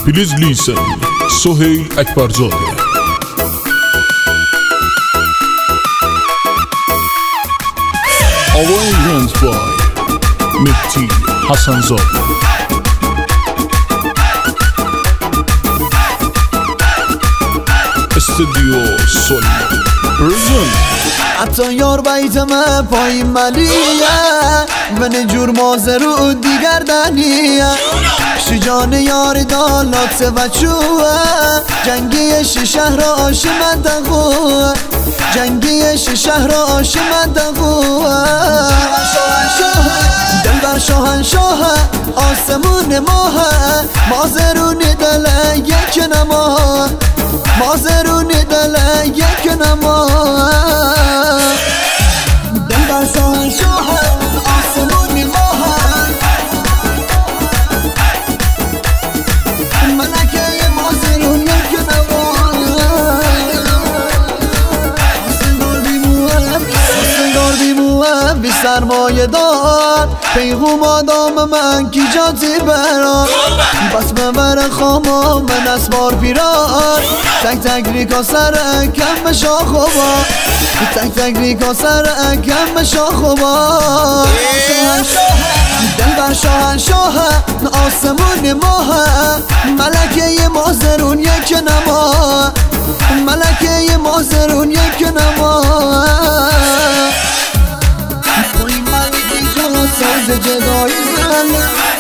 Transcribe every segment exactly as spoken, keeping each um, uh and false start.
Please listen, Sohail Akbarzade. Arrangements by Mifti Hassanzade. Studio Sony present. حتی یار بیتم پای ملیه من جور مازرو دیگر دنیه شجان یار دالات و چوه جنگیش شهر آش منطقوه جنگیش شهر آش منطقوه دل بر شاهنشاه آسمون ماه مازرون دل یک نما مازرون دل یک نما دل بر شاهنشاه آسمون ماه ملکه مازرون یک نما آسنگار بیموه آسنگار بیموه بی سرمایه دار پیغوم آدام من کی جاتی برا بس ببر خاما من اسبار پیران تک تک ریکا سر کم به شاخو با تک تک ریکا سر کم به شاخو با دل بر شاهنشاه آسمون ماه ملکه مازرون یک نما ملکه مازرون یک نما توی ملکی جا ساز جدایی زن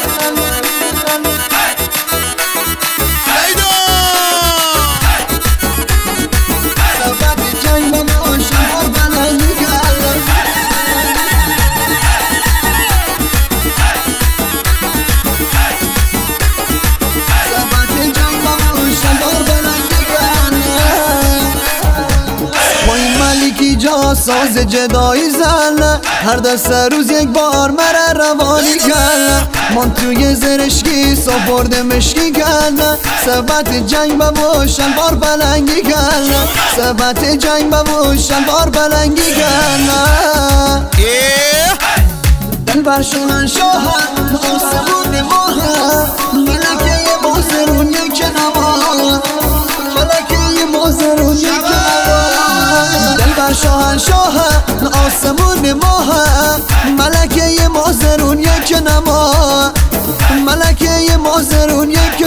ساز جدایی زن هر دست روز یک بار مره روانی کرد من توی زرشکی سپرد مشکی کردن ثبت جنگ ببو شلوار بلنگی کردن ثبت جنگ ببو شلوار بلنگی کردن دل بر شاهنشاه آسمون ماه ملکه مازرون یک نما ملکه مازرون یک نما دل بر شاهنشاه آسمون ماه ملکه مازرون یک نما ملکه مازرون یک